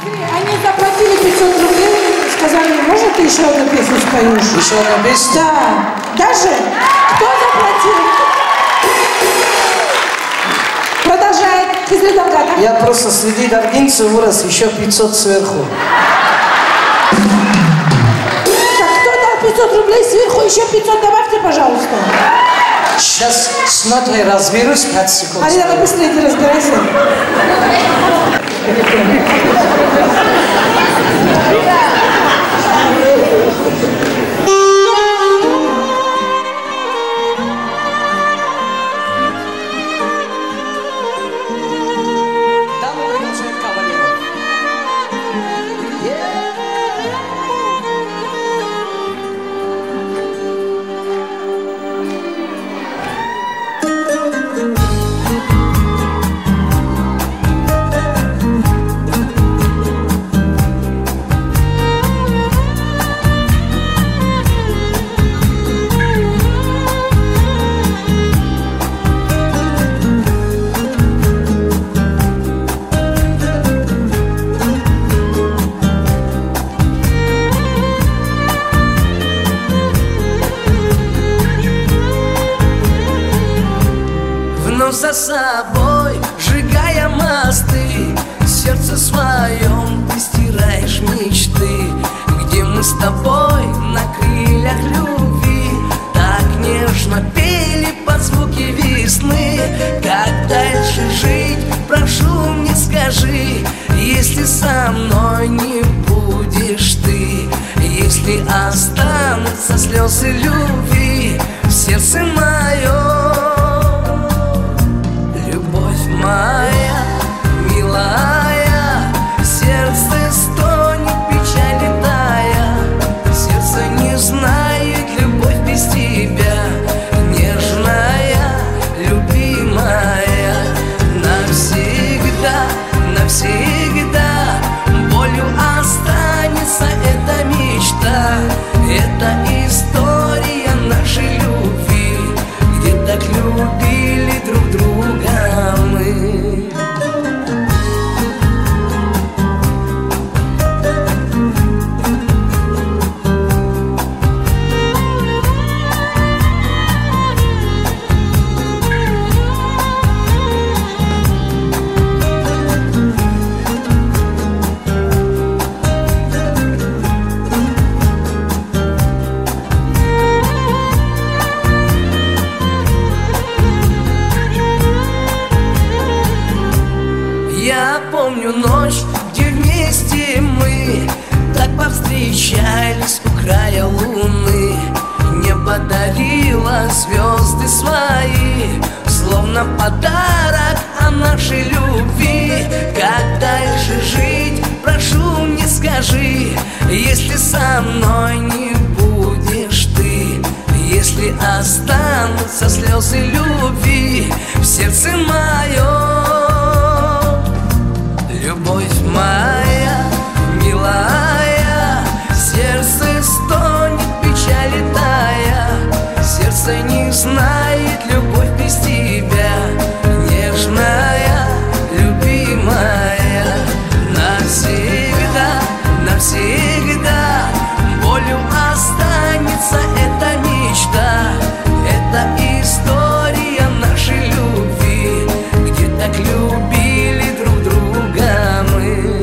Они заплатили 500 рублей и сказали, можно ты еще одну песню споешь? Еще одну песню? Да. Даже? Кто заплатил? Продолжает Кызылдамгата. Я просто среди даргинцев вырос, еще 500 сверху. Так, кто дал 500 рублей сверху, еще 500 добавьте, пожалуйста. Сейчас с нотой разберусь, 5 секунд. Али, давай быстрее разбирайся. За собой, сжигая мосты, в сердце своем ты стираешь мечты, где мы с тобой на крыльях любви так нежно пели под звуки весны. Как дальше жить, прошу, мне скажи, если со мной не будешь ты, если останутся слезы любви в сердце моем. Моя милая, сердце стонет, печаль тая, сердце не знает любовь без тебя, нежная, любимая, навсегда, навсегда болью останется эта мечта, это история нашей любви, где так любили друг друга. Я помню ночь, где вместе мы так повстречались у края луны. Небо дарило звезды свои, словно подарок о нашей любви. Как дальше жить, прошу, мне скажи, если со мной не будешь ты, если останутся слезы любви в сердце моем. Любовь моя, милая, сердце стонет, печаль тая, сердце не знает любовь без тебя, нежная, любимая, навсегда, навсегда болью останется эта мечта, это история нашей любви, где так любили друг друга мы.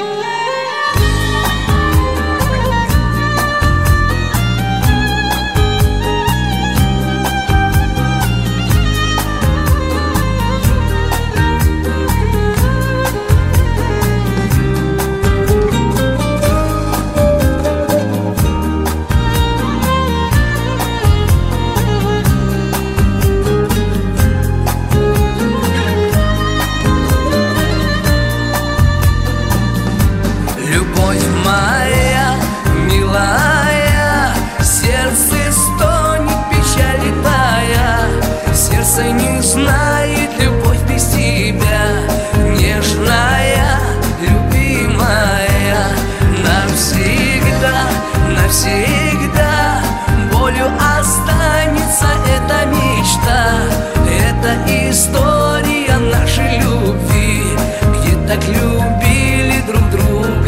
Любовь моя, милая, сердце стонет, печаль тая, сердце не знает любовь без тебя, нежная, любимая, навсегда, навсегда болью останется эта мечта, это история нашей любви, где так любили друг друга.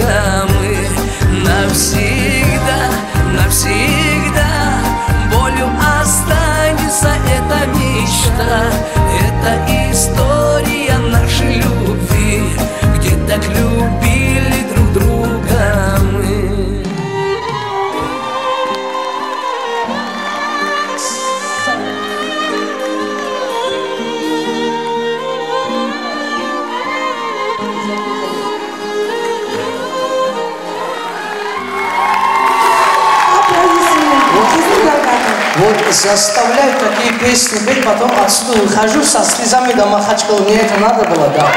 заставляют такие песни петь, потом отсюда выхожу со слезами до Махачкалы. Мне это надо было, да.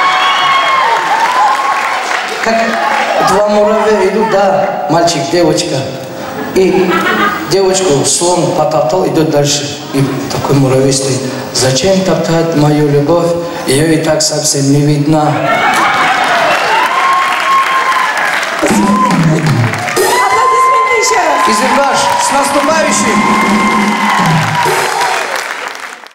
Как два муравья идут, да, мальчик, девочка. И девочку слон потоптал, идет дальше. И такой муравей стоит. Зачем топтать мою любовь? Ее и так совсем не видно. Аплодисменты еще раз. Изельбаш, с наступающим!